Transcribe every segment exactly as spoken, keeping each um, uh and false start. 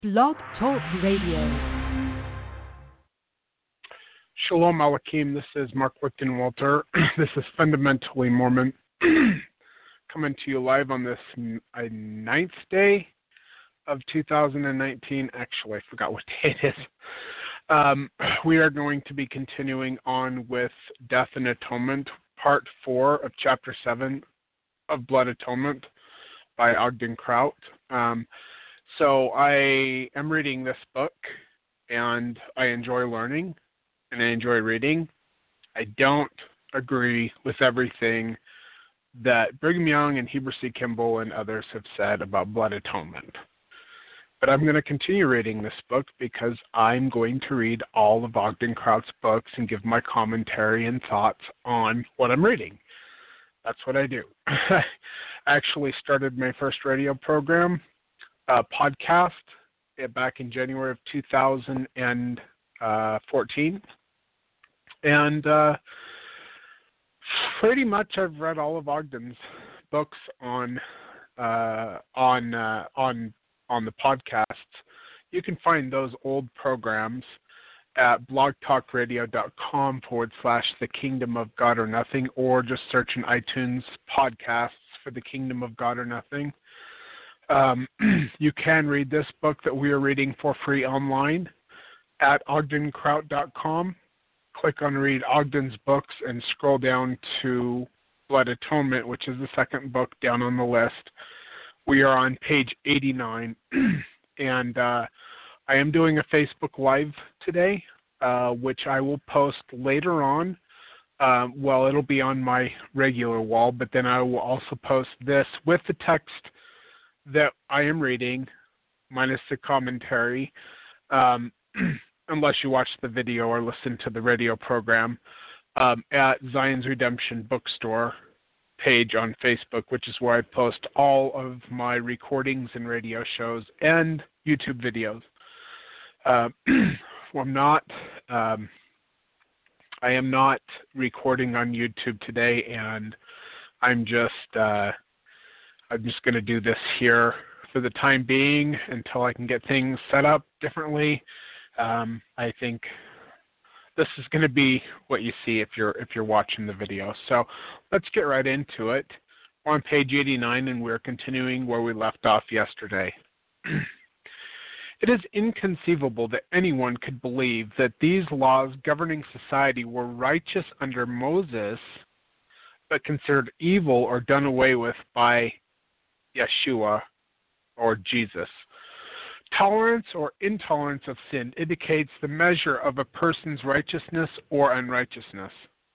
Blog Talk Radio. Shalom Aleichem, this is Mark Lichtenwalter. This is Fundamentally Mormon, coming to you live on this uh, ninth day of two thousand nineteen. Actually, I forgot what day it is. Um, we are going to be continuing on with Death and Atonement, Part four of Chapter seven of Blood Atonement by Ogden Kraut. Um, so I am reading this book, and I enjoy learning. And I enjoy reading. I don't agree with everything that Brigham Young and Heber C. Kimball and others have said about blood atonement. But I'm going to continue reading this book because I'm going to read all of Ogden Kraut's books and give my commentary and thoughts on what I'm reading. That's what I do. I actually started my first radio program, uh, podcast, back in January of two thousand fourteen. And uh, pretty much I've read all of Ogden's books on uh, on uh, on on the podcasts. You can find those old programs at blogtalkradio.com forward slash the Kingdom of God or Nothing, or just search in iTunes podcasts for the Kingdom of God or Nothing. Um, you can read this book that we are reading for free online at ogden kraut dot com. Click on Read Ogden's books and scroll down to Blood Atonement, which is the second book down on the list. We are on page eighty-nine, and uh, I am doing a Facebook Live today, uh, which I will post later on. Uh, well, it'll be on my regular wall, but then I will also post this with the text that I am reading, minus the commentary. Um, unless you watch the video or listen to the radio program, um, at Zion's Redemption Bookstore page on Facebook, which is where I post all of my recordings and radio shows and YouTube videos. Uh, well, I'm not, um, I am not recording on YouTube today, and I'm just, uh, I'm just going to do this here for the time being until I can get things set up differently. Um, I think this is going to be what you see if you're if you're watching the video. So let's get right into it. We're on page eighty-nine, and we're continuing where we left off yesterday. It is inconceivable that anyone could believe that these laws governing society were righteous under Moses, but considered evil or done away with by Yeshua or Jesus. Tolerance or intolerance of sin indicates the measure of a person's righteousness or unrighteousness.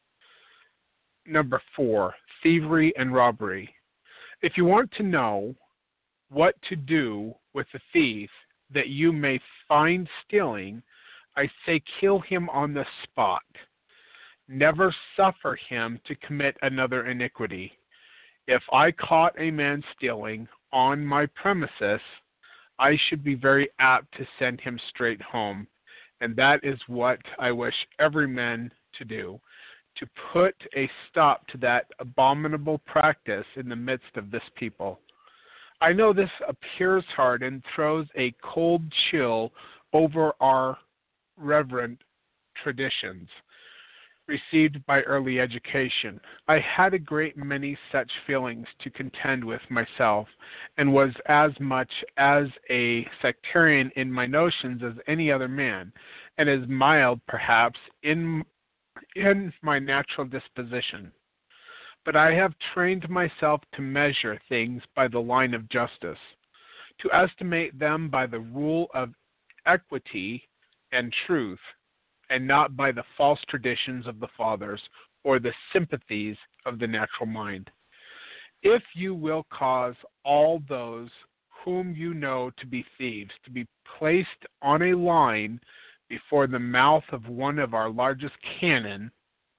Number four, thievery and robbery. If you want to know what to do with a thief that you may find stealing, I say kill him on the spot. Never suffer him to commit another iniquity. If I caught a man stealing on my premises, I should be very apt to send him straight home, and that is what I wish every man to do, to put a stop to that abominable practice in the midst of this people. I know this appears hard and throws a cold chill over our reverent traditions received by early education. I had a great many such feelings to contend with myself, and was as much as a sectarian in my notions as any other man, and as mild, perhaps, in in my natural disposition. But I have trained myself to measure things by the line of justice, to estimate them by the rule of equity and truth, and not by the false traditions of the fathers or the sympathies of the natural mind. If you will cause all those whom you know to be thieves to be placed on a line before the mouth of one of our largest cannon,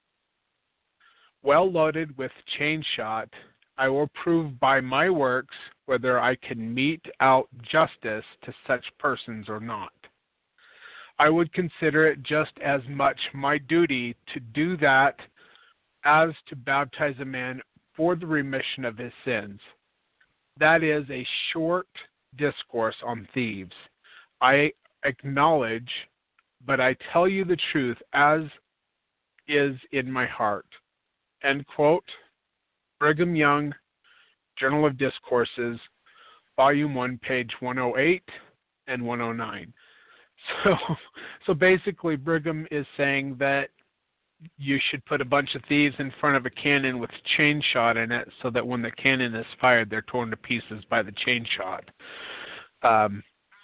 well loaded with chain shot, I will prove by my works whether I can mete out justice to such persons or not. I would consider it just as much my duty to do that as to baptize a man for the remission of his sins. That is a short discourse on thieves. I acknowledge, but I tell you the truth as is in my heart. End quote. Brigham Young, Journal of Discourses, Volume one, page one oh eight and one oh nine. So, so basically, Brigham is saying that you should put a bunch of thieves in front of a cannon with a chain shot in it so that when the cannon is fired, they're torn to pieces by the chain shot. Um,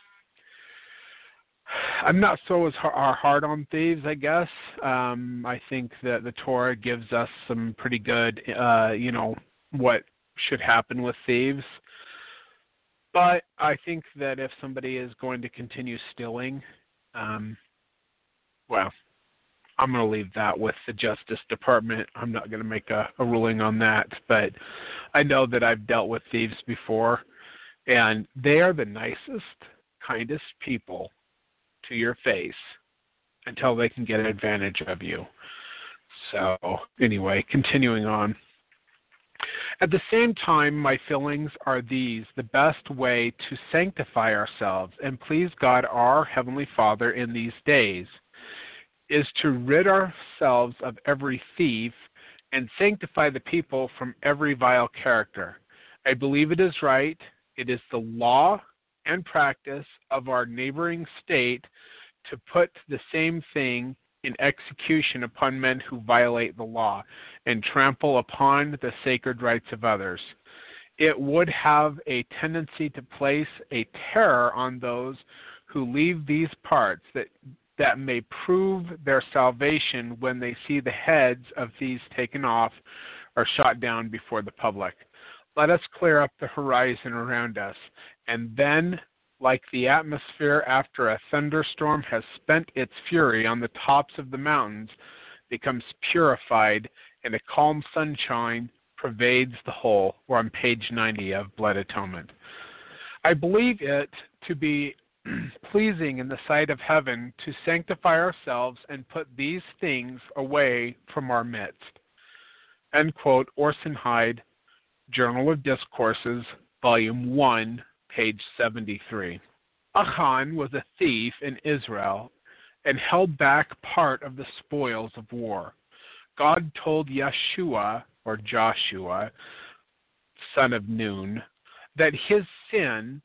I'm not so as hard on thieves, I guess. Um, I think that the Torah gives us some pretty good, uh, you know, what should happen with thieves. But I think that if somebody is going to continue stealing, um, well, I'm going to leave that with the Justice Department. I'm not going to make a, a ruling on that, but I know that I've dealt with thieves before, and they are the nicest, kindest people to your face until they can get advantage of you. So anyway, continuing on. At the same time, my feelings are these: the best way to sanctify ourselves and please God our Heavenly Father in these days is to rid ourselves of every thief and sanctify the people from every vile character. I believe it is right. It is the law and practice of our neighboring state to put the same thing in execution upon men who violate the law and trample upon the sacred rights of others. It would have a tendency to place a terror on those who leave these parts that that may prove their salvation when they see the heads of thieves taken off or shot down before the public. Let us clear up the horizon around us, and then, like the atmosphere after a thunderstorm has spent its fury on the tops of the mountains, becomes purified, and a calm sunshine pervades the whole. We're on page ninety of Blood Atonement. I believe it to be pleasing in the sight of heaven to sanctify ourselves and put these things away from our midst. End quote. Orson Hyde, Journal of Discourses, Volume one, page seventy-three. Achan was a thief in Israel and held back part of the spoils of war. God told Yeshua, or Joshua, son of Nun, that his sin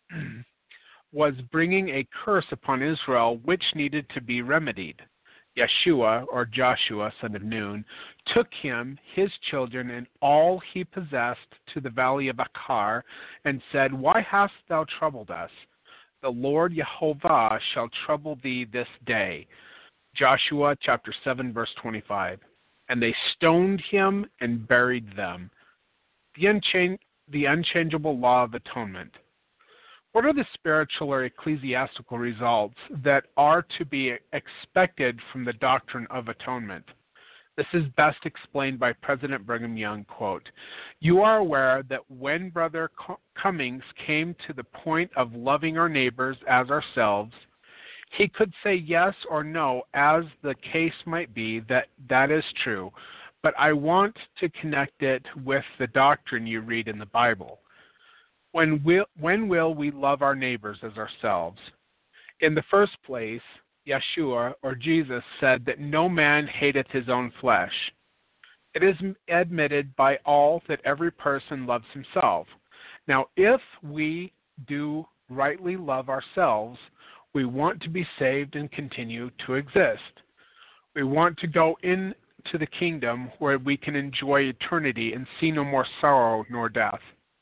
was bringing a curse upon Israel which needed to be remedied. Yeshua, or Joshua, son of Nun, took him, his children, and all he possessed to the valley of Achar, and said, Why hast thou troubled us? The Lord Jehovah shall trouble thee this day. Joshua chapter seven, verse twenty-five. And they stoned him and buried them. The, unchan- the unchangeable law of atonement. What are the spiritual or ecclesiastical results that are to be expected from the doctrine of atonement? This is best explained by President Brigham Young, quote, You are aware that when Brother Cummings came to the point of loving our neighbors as ourselves, he could say yes or no, as the case might be, that that is true, but I want to connect it with the doctrine you read in the Bible. When will, when will we love our neighbors as ourselves? In the first place, Yeshua, or Jesus, said that no man hateth his own flesh. It is admitted by all that every person loves himself. Now, if we do rightly love ourselves, we want to be saved and continue to exist. We want to go into the kingdom where we can enjoy eternity and see no more sorrow nor death.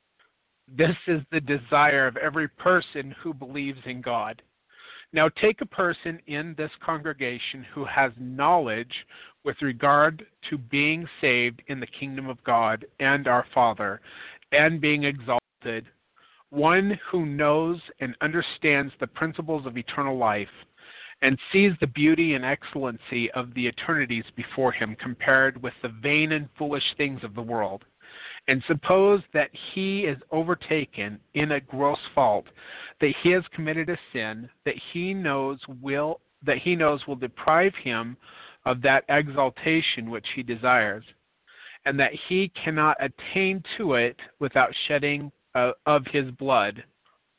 This is the desire of every person who believes in God. Now take a person in this congregation who has knowledge with regard to being saved in the kingdom of God and our Father and being exalted, one who knows and understands the principles of eternal life and sees the beauty and excellency of the eternities before him compared with the vain and foolish things of the world. And suppose that he is overtaken in a gross fault, that he has committed a sin that he knows will that he knows will deprive him of that exaltation which he desires, and that he cannot attain to it without shedding uh, of his blood.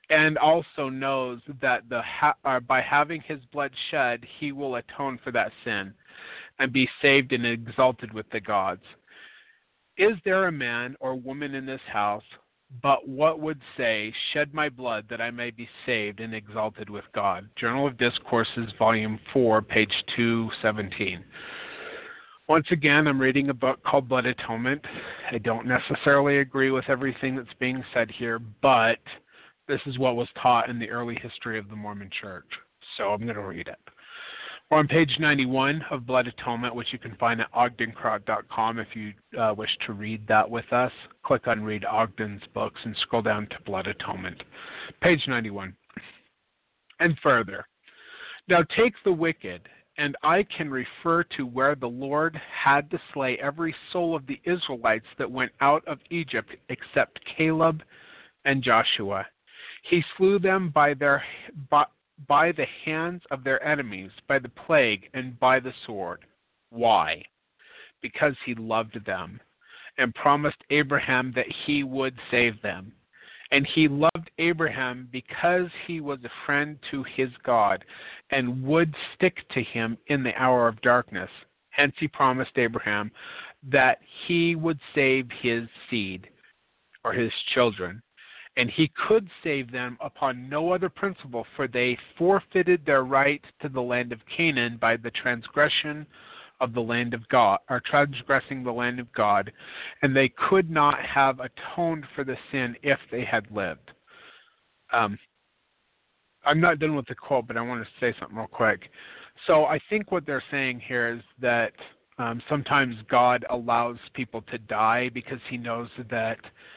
and also knows that the ha- uh, by having his blood shed, he will atone for that sin and be saved and exalted with the gods. Is there a man or woman in this house, but what would say, shed my blood that I may be saved and exalted with God? Journal of Discourses, Volume four, page two seventeen. Once again, I'm reading a book called Blood Atonement. I don't necessarily agree with everything that's being said here, but this is what was taught in the early history of the Mormon Church. So I'm going to read it. We're on page ninety-one of Blood Atonement, which you can find at ogden crowd dot com if you uh, wish to read that with us. Click on Read Ogden's books and scroll down to Blood Atonement. Page ninety-one. And further, now take the wicked, and I can refer to where the Lord had to slay every soul of the Israelites that went out of Egypt except Caleb and Joshua. He slew them by their by, by the hands of their enemies, by the plague, and by the sword. Why? Because he loved them and promised Abraham that he would save them. And he loved Abraham because he was a friend to his God and would stick to him in the hour of darkness. Hence he promised Abraham that he would save his seed, or his children. And he could save them upon no other principle, for they forfeited their right to the land of Canaan by the transgression of the land of God, or transgressing the land of God, and they could not have atoned for the sin if they had lived. Um, I'm not done with the quote, but I want to say something real quick. So I think what they're saying here is that um, sometimes God allows people to die because he knows that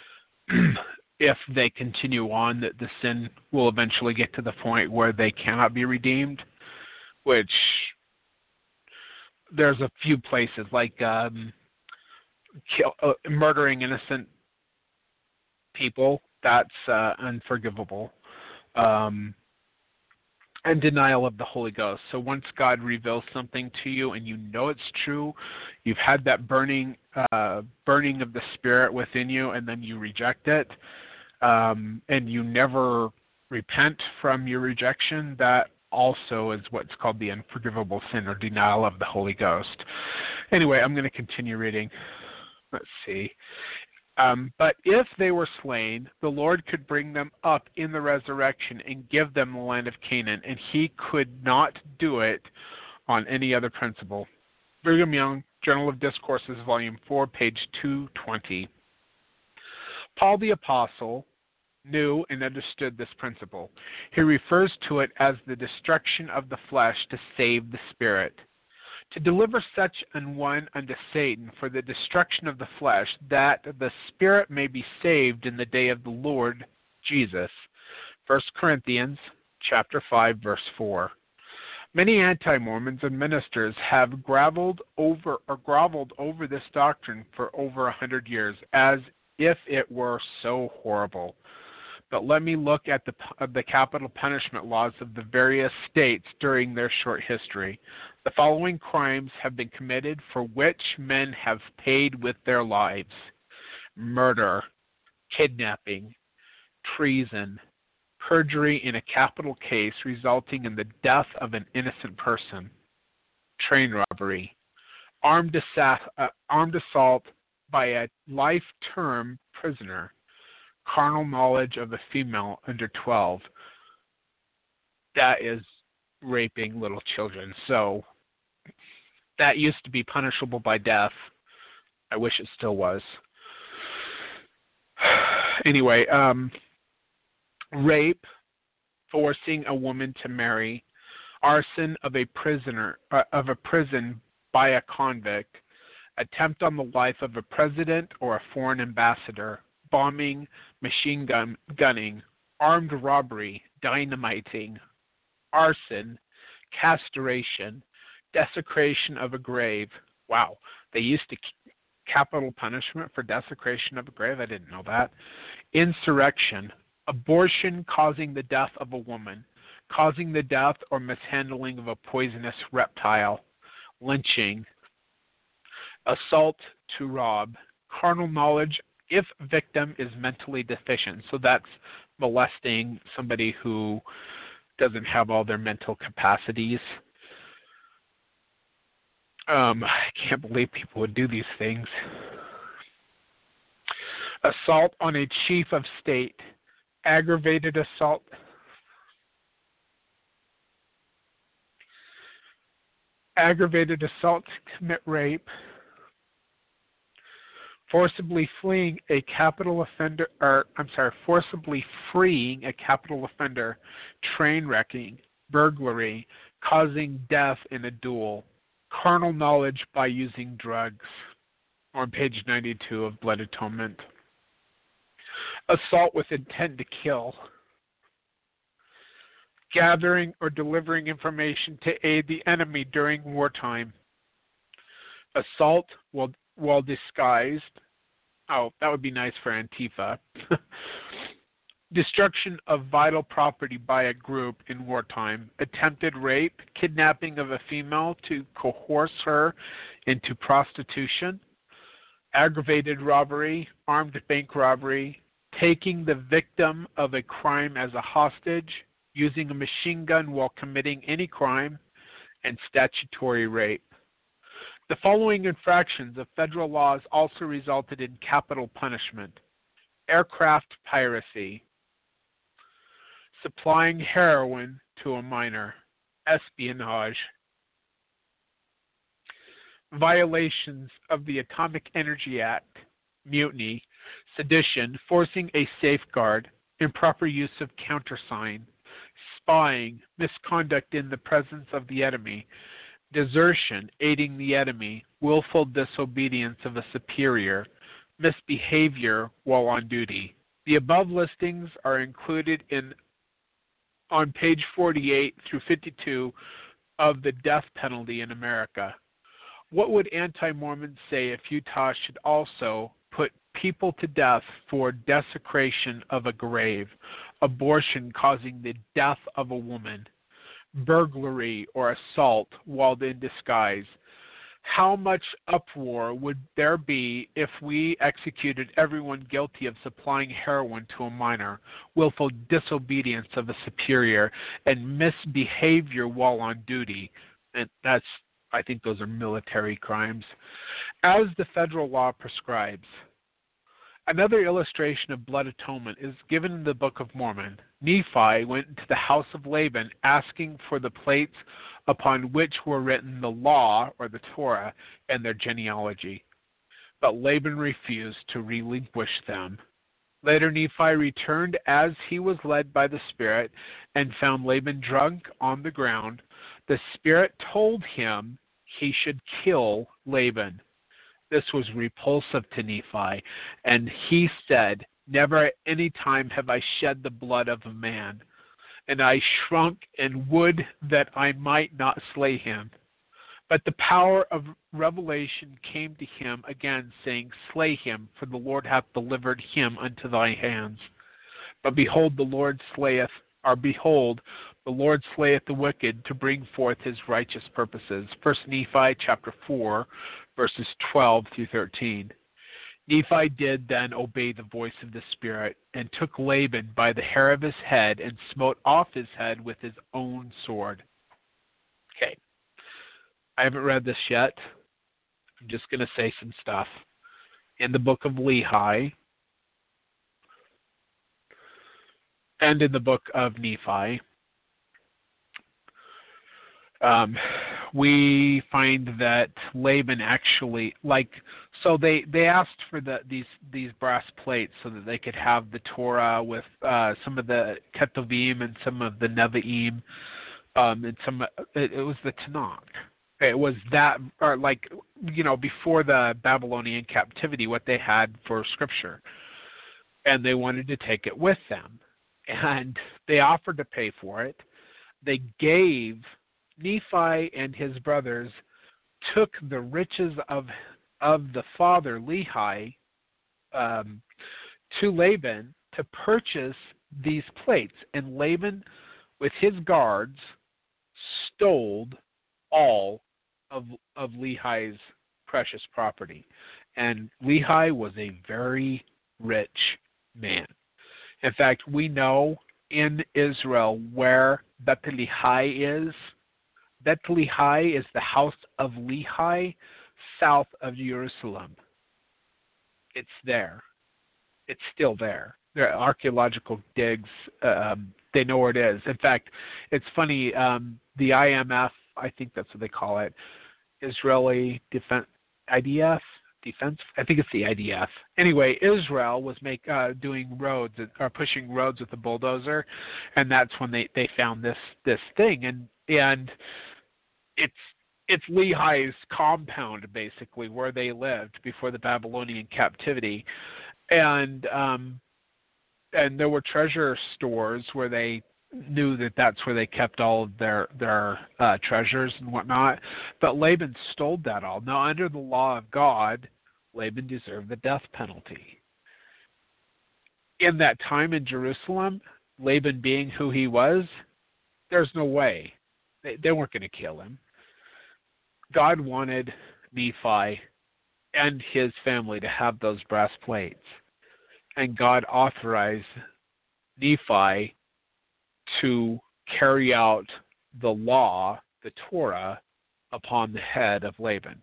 if they continue on, that the sin will eventually get to the point where they cannot be redeemed, which there's a few places like um, kill, uh, murdering innocent people. That's uh, unforgivable. Um, and denial of the Holy Ghost. So once God reveals something to you and you know it's true, you've had that burning, uh, burning of the Spirit within you, and then you reject it, um, and you never repent from your rejection, that also is what's called the unforgivable sin or denial of the Holy Ghost. Anyway, I'm going to continue reading. Let's see. Um, but if they were slain, the Lord could bring them up in the resurrection and give them the land of Canaan, and he could not do it on any other principle. Brigham Young, Journal of Discourses, Volume four, page two twenty. Paul the Apostle knew and understood this principle. He refers to it as the destruction of the flesh to save the spirit. To deliver such an one unto Satan for the destruction of the flesh, that the spirit may be saved in the day of the Lord Jesus. First Corinthians chapter five, verse four. Many anti-Mormons and ministers have grovelled over or groveled over this doctrine for over a hundred years, as if it were so horrible. But let me look at the, uh, the capital punishment laws of the various states during their short history. The following crimes have been committed for which men have paid with their lives: murder, kidnapping, treason, perjury in a capital case resulting in the death of an innocent person, train robbery, armed, assa- uh, armed assault by a life-term prisoner, carnal knowledge of a female under twelve. That is raping little children. So that used to be punishable by death. I wish it still was. Anyway, um, rape, forcing a woman to marry, arson of a prisoner uh, of a prison by a convict, attempt on the life of a president or a foreign ambassador, bombing, machine gun gunning, armed robbery, dynamiting, arson, castration, desecration of a grave. Wow, they used to capital punishment for desecration of a grave. I didn't know that. Insurrection, abortion causing the death of a woman, causing the death or mishandling of a poisonous reptile, lynching, assault to rob, carnal knowledge if victim is mentally deficient, so that's molesting somebody who doesn't have all their mental capacities. Um, I can't believe people would do these things. Assault on a chief of state, aggravated assault. Aggravated assault to commit rape, forcibly fleeing a capital offender, or I'm sorry, forcibly freeing a capital offender, train wrecking, burglary, causing death in a duel, carnal knowledge by using drugs, on page ninety-two of Blood Atonement. Assault with intent to kill, gathering or delivering information to aid the enemy during wartime. Assault while, while disguised. Oh, that would be nice for Antifa. Destruction of vital property by a group in wartime. Attempted rape, kidnapping of a female to coerce her into prostitution. Aggravated robbery, armed bank robbery, taking the victim of a crime as a hostage, using a machine gun while committing any crime, and statutory rape. The following infractions of federal laws also resulted in capital punishment: aircraft piracy, supplying heroin to a minor, espionage, violations of the Atomic Energy Act, mutiny, sedition, forcing a safeguard, improper use of countersign, spying, misconduct in the presence of the enemy, desertion, aiding the enemy, willful disobedience of a superior, misbehavior while on duty. The above listings are included in on page forty-eight through fifty-two of the death penalty in America. What would anti-Mormons say if Utah should also put people to death for desecration of a grave, abortion causing the death of a woman, burglary or assault while in disguise? How much uproar would there be if we executed everyone guilty of supplying heroin to a minor, willful disobedience of a superior, and misbehavior while on duty? And that's, I think those are military crimes, as the federal law prescribes. Another illustration of blood atonement is given in the Book of Mormon. Nephi went into the house of Laban asking for the plates upon which were written the law, or the Torah, and their genealogy. But Laban refused to relinquish them. Later Nephi returned as he was led by the Spirit and found Laban drunk on the ground. The Spirit told him he should kill Laban. This was repulsive to Nephi, and he said, "Never at any time have I shed the blood of a man, and I shrunk and would that I might not slay him." But the power of revelation came to him again, saying, "Slay him, for the Lord hath delivered him unto thy hands." But behold, the Lord slayeth, or behold, the Lord slayeth the wicked to bring forth his righteous purposes. First Nephi chapter four, verses twelve through thirteen. Nephi did then obey the voice of the Spirit, and took Laban by the hair of his head, and smote off his head with his own sword. Okay. I haven't read this yet. I'm just going to say some stuff. In the book of Lehi, and in the book of Nephi, Um, we find that Laban actually, like, so they, they asked for the these these brass plates so that they could have the Torah with uh, some of the Ketuvim and some of the Nevi'im, um, and some it, it was the Tanakh. It was that, or like, you know, before the Babylonian captivity, what they had for Scripture, and they wanted to take it with them, and they offered to pay for it. They gave. Nephi and his brothers took the riches of of the father Lehi um, to Laban to purchase these plates, and Laban, with his guards, stole all of of Lehi's precious property. And Lehi was a very rich man. In fact, we know in Israel where Beth Lehi is. Beth Lehi is the house of Lehi, south of Jerusalem. It's there. It's still there. There are archaeological digs. Um, they know where it is. In fact, it's funny. Um, the I M F, I think that's what they call it, Israeli Defense, I D F, Defense. I think it's the I D F. Anyway, Israel was make uh, doing roads or pushing roads with a bulldozer, and that's when they, they found this this thing, and and it's it's Lehi's compound basically where they lived before the Babylonian captivity, and um, and there were treasure stores where they knew that that's where they kept all of their their uh, treasures and whatnot. But Laban stole that all. Now, under the law of God, Laban deserved the death penalty. In that time in Jerusalem, Laban being who he was, there's no way. They, they weren't going to kill him. God wanted Nephi and his family to have those brass plates. And God authorized Nephi to carry out the law, the Torah, upon the head of Laban.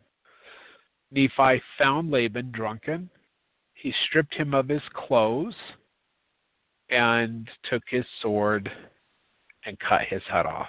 Nephi found Laban drunken. He stripped him of his clothes and took his sword and cut his head off.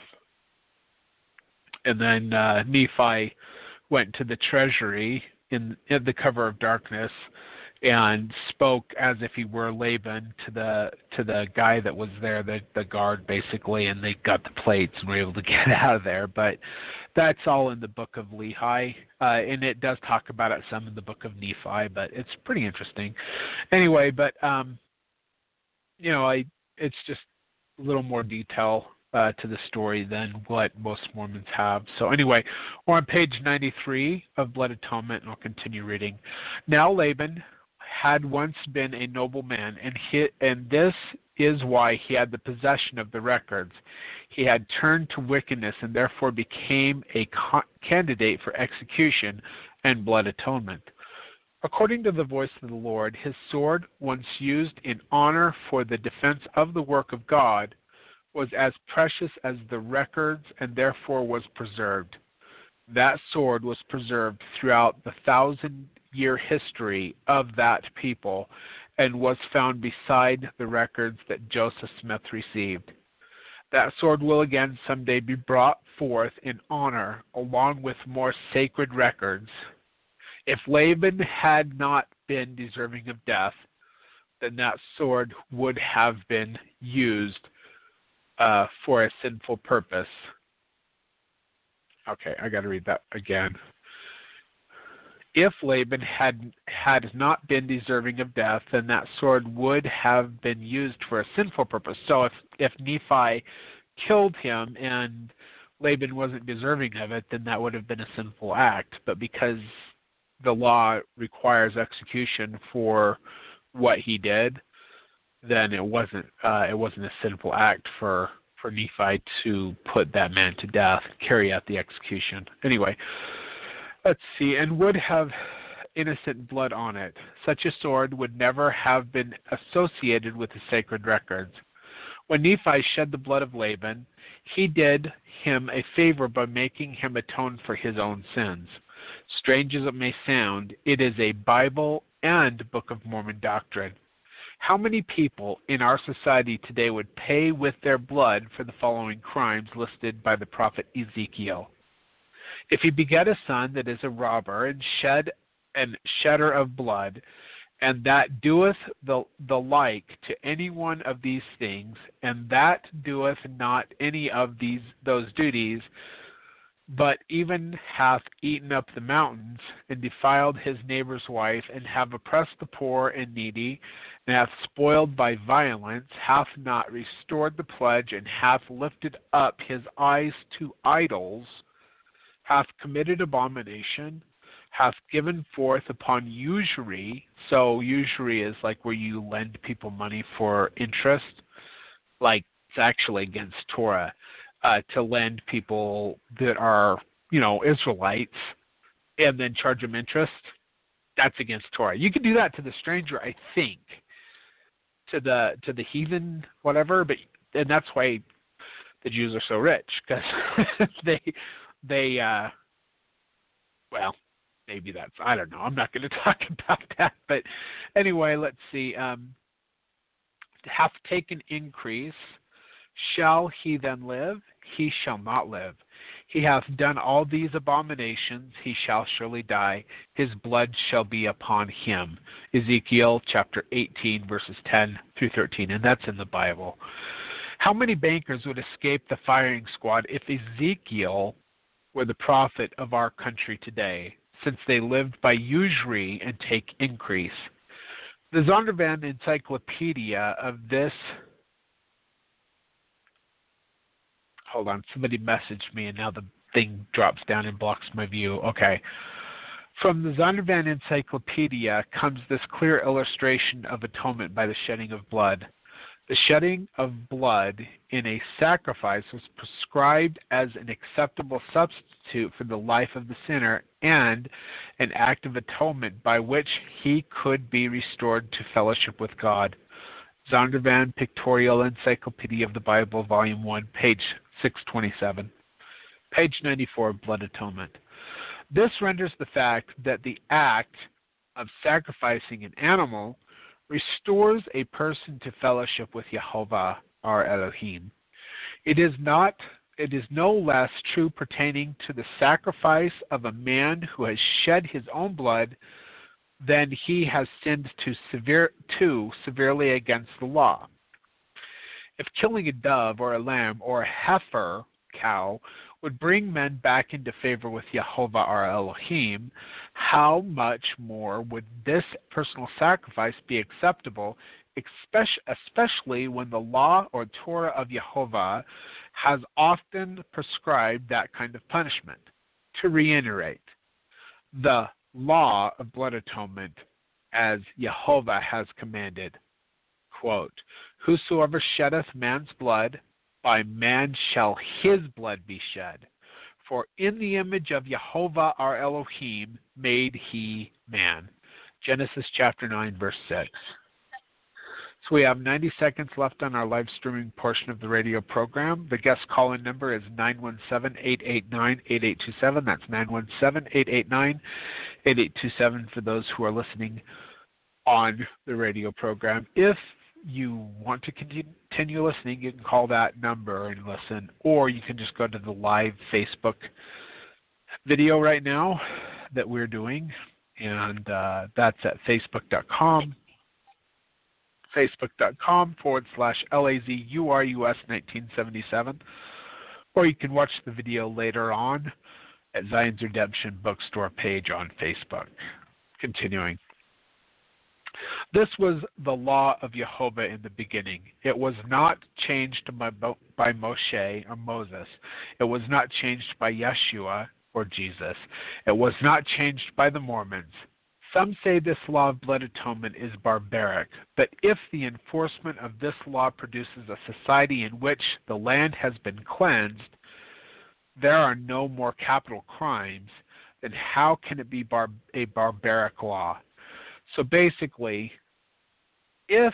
And then uh, Nephi went to the treasury in, in the cover of darkness and spoke as if he were Laban to the to the guy that was there, the, the guard basically, and they got the plates and were able to get out of there. But that's all in the book of Lehi, uh, and it does talk about it some in the book of Nephi, but it's pretty interesting. Anyway, but um, you know, I it's just a little more detail uh, to the story than what most Mormons have. So anyway, we're on page ninety-three of Blood Atonement, and I'll continue reading. Now Laban had once been a noble man, and he, and this is why he had the possession of the records. He had turned to wickedness and therefore became a co- candidate for execution and blood atonement. According to the voice of the Lord, his sword, once used in honor for the defense of the work of God, was as precious as the records and therefore was preserved. That sword was preserved throughout the thousand-year history of that people and was found beside the records that Joseph Smith received. That sword will again someday be brought forth in honor along with more sacred records. If Laban had not been deserving of death, then that sword would have been used uh, for a sinful purpose. Okay, I got to read that again. If Laban had had not been deserving of death, then that sword would have been used for a sinful purpose. So if, if Nephi killed him and Laban wasn't deserving of it, then that would have been a sinful act. But because the law requires execution for what he did, then it wasn't uh, it wasn't a sinful act for for Nephi to put that man to death, carry out the execution. Anyway, let's see, and would have innocent blood on it. Such a sword would never have been associated with the sacred records. When Nephi shed the blood of Laban, he did him a favor by making him atone for his own sins. Strange as it may sound, it is a Bible and Book of Mormon doctrine. How many people in our society today would pay with their blood for the following crimes listed by the prophet Ezekiel? If he beget a son that is a robber and shed and shedder of blood, and that doeth the the like to any one of these things, and that doeth not any of these those duties, but even hath eaten up the mountains, and defiled his neighbor's wife, and have oppressed the poor and needy, and hath spoiled by violence, hath not restored the pledge, and hath lifted up his eyes to idols, hath committed abomination, hath given forth upon usury. So usury is like where you lend people money for interest, like it's actually against Torah. Uh, to lend people that are, you know, Israelites and then charge them interest. that's against Torah. You can do that to the stranger, I think, to the to the heathen, whatever. But and that's why the Jews are so rich, because they they uh, well, maybe that's, I don't know. I'm not going to talk about that. But anyway, let's see. Um, hath taken increase, shall he then live? He shall not live. He hath done all these abominations, he shall surely die. His blood shall be upon him. Ezekiel chapter eighteen, verses ten through thirteen, and that's in the Bible. How many bankers would escape the firing squad if Ezekiel were the prophet of our country today, since they lived by usury and take increase? The Zondervan Encyclopedia of this... Hold on, somebody messaged me and now the thing drops down and blocks my view. Okay. From the Zondervan Encyclopedia comes this clear illustration of atonement by the shedding of blood. The shedding of blood in a sacrifice was prescribed as an acceptable substitute for the life of the sinner and an act of atonement by which he could be restored to fellowship with God. Zondervan Pictorial Encyclopedia of the Bible, Volume one, page six twenty-seven. Page ninety-four, Blood Atonement. This renders the fact that the act of sacrificing an animal restores a person to fellowship with Yehovah, our Elohim. It is not, it is no less true pertaining to the sacrifice of a man who has shed his own blood than he has sinned to severe too severely against the law. If killing a dove or a lamb or a heifer cow would bring men back into favor with Yehovah our Elohim, how much more would this personal sacrifice be acceptable, especially when the law or Torah of Yehovah has often prescribed that kind of punishment? To reiterate, the law of blood atonement as Yehovah has commanded, quote, whosoever sheddeth man's blood, by man shall his blood be shed. For in the image of Yehovah our Elohim made he man. Genesis chapter nine, verse six. So we have ninety seconds left on our live streaming portion of the radio program. The guest call-in number is nine one seven, eight eight nine, eight eight two seven. That's nine one seven, eight eight nine, eight eight two seven for those who are listening on the radio program. If you want to continue listening, you can call that number and listen, or you can just go to the live Facebook video right now that we're doing, and uh, that's at facebook.com, facebook.com forward slash LAZURUS nineteen seventy-seven, or you can watch the video later on at Zion's Redemption Bookstore page on Facebook. Continuing. This was the law of Yehovah in the beginning. It was not changed by, by Moshe or Moses. It was not changed by Yeshua or Jesus. It was not changed by the Mormons. Some say this law of blood atonement is barbaric, but if the enforcement of this law produces a society in which the land has been cleansed, there are no more capital crimes, then how can it be bar- a barbaric law? So basically, if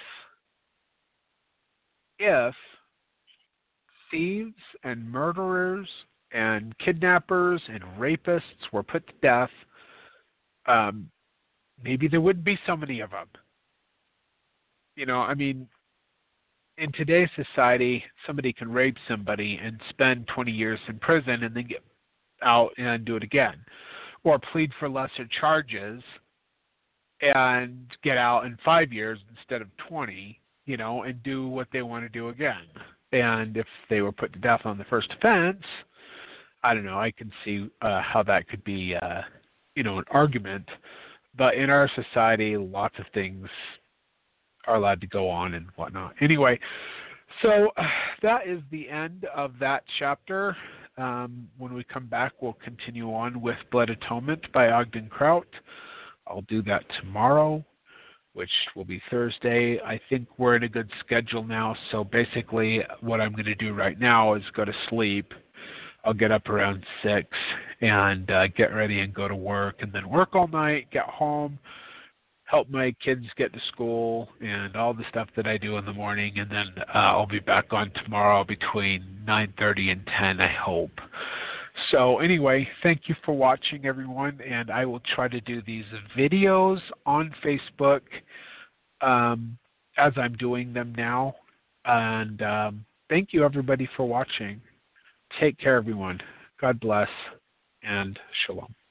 if thieves and murderers and kidnappers and rapists were put to death, um, maybe there wouldn't be so many of them. You know, I mean, in today's society, somebody can rape somebody and spend twenty years in prison and then get out and do it again, or plead for lesser charges and get out in five years instead of twenty, you know, and do what they want to do again. And if they were put to death on the first offense, I don't know, I can see uh, how that could be, uh, you know, an argument. But in our society, lots of things are allowed to go on and whatnot. Anyway, so uh, that is the end of that chapter. Um, when we come back, we'll continue on with Blood Atonement by Ogden Kraut. I'll do that tomorrow, which will be Thursday. I think we're in a good schedule now, so basically what I'm going to do right now is go to sleep, I'll get up around six and uh, get ready and go to work, and then work all night, get home, help my kids get to school, and all the stuff that I do in the morning, and then uh, I'll be back on tomorrow between nine thirty and ten, I hope. So anyway, thank you for watching, everyone, and I will try to do these videos on Facebook um, as I'm doing them now. And um, thank you, everybody, for watching. Take care, everyone. God bless, and shalom.